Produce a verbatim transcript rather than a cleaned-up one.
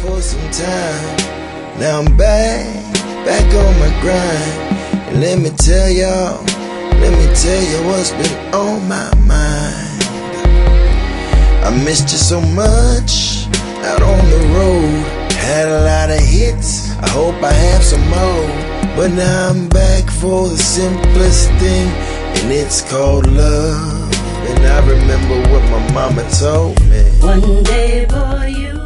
for some time. Now I'm back, back on my grind. And let me tell y'all, let me tell you what's been on my mind. I missed you so much out on the road. Had a lot of hits, I hope I have some more. But now I'm back for the simplest thing, and it's called love. And I remember what my mama told me. One day, boy, you